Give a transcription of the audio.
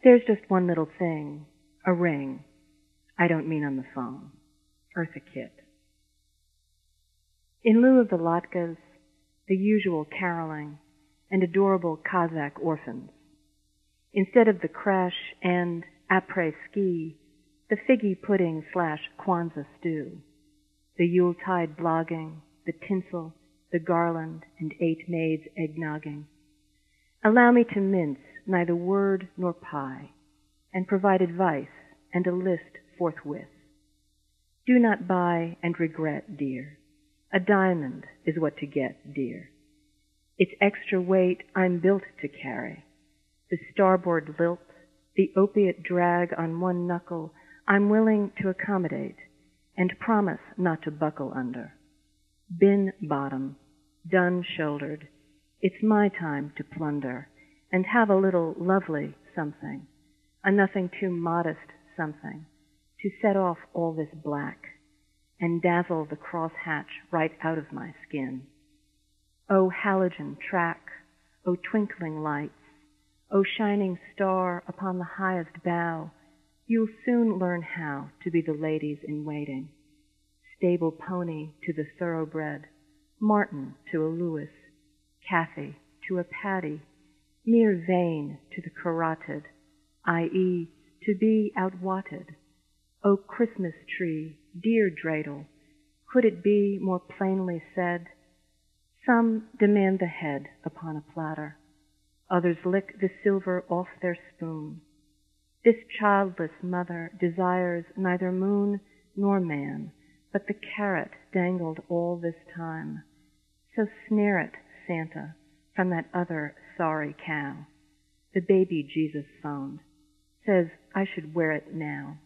There's just one little thing, a ring. I don't mean on the phone. Eartha Kitt. In lieu of the latkes, the usual caroling, and adorable Kazakh orphans, instead of the crash and après-ski, the figgy pudding / Kwanzaa stew, the Yuletide blogging, the tinsel, the garland, and 8 maids eggnogging. Allow me to mince neither word nor pie, and provide advice and a list forthwith. Do not buy and regret, dear. A diamond is what to get, dear. Its extra weight I'm built to carry. The starboard lilt, the opiate drag on one knuckle I'm willing to accommodate, and promise not to buckle under. Bin bottom, dun-shouldered, it's my time to plunder, and have a little lovely something, a nothing too modest something, to set off all this black, and dazzle the crosshatch right out of my skin. O halogen track, O twinkling lights, O shining star upon the highest bough, you'll soon learn how to be the ladies in waiting. Stable pony to the thoroughbred, Martin to a Lewis, Cathy to a Paddy, mere vein to the carotid, i.e., to be outwatted. O Christmas tree, dear dreidel, could it be more plainly said? Some demand the head upon a platter, others lick the silver off their spoon. This childless mother desires neither moon nor man, but the carrot dangled all this time. So snare it, Santa, from that other sorry cow. The baby Jesus phoned, says I should wear it now.